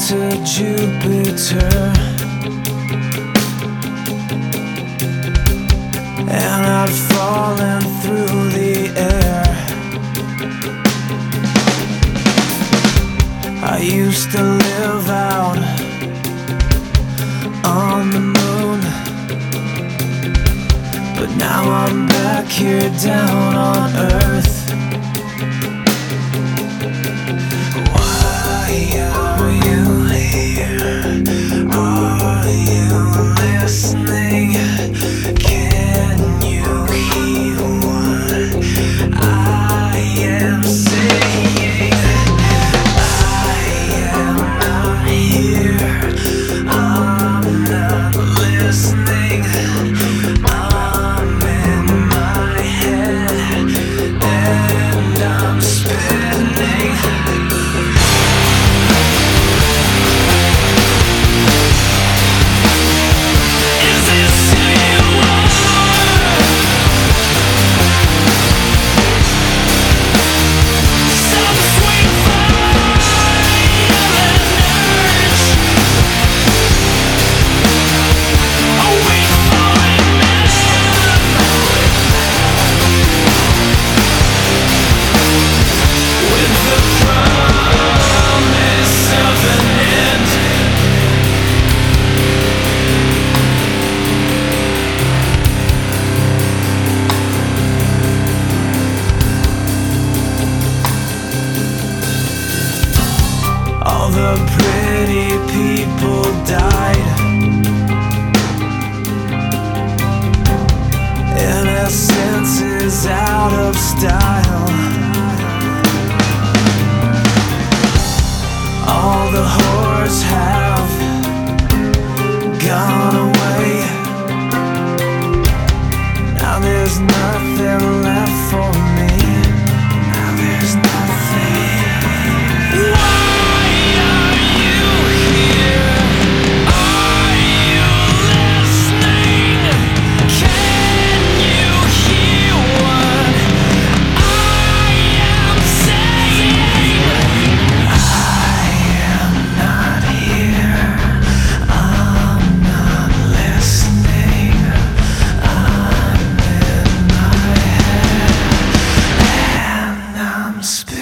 to Jupiter, and I'd fallen through the air. I used to live out on the moon, but now I'm back here down on Earth. Why are you here? Are you listening? Can you hear what I am saying? I am not here. I'm not listening. I'm in my head and I'm spinning. Is this who you are? Some sweet violent urge, a weak fallen man, with the promise of an end. All the pretty people died. Innocence is out of style. All the whores have gone away. Now there's nothing left for me. Now there's nothing. I'm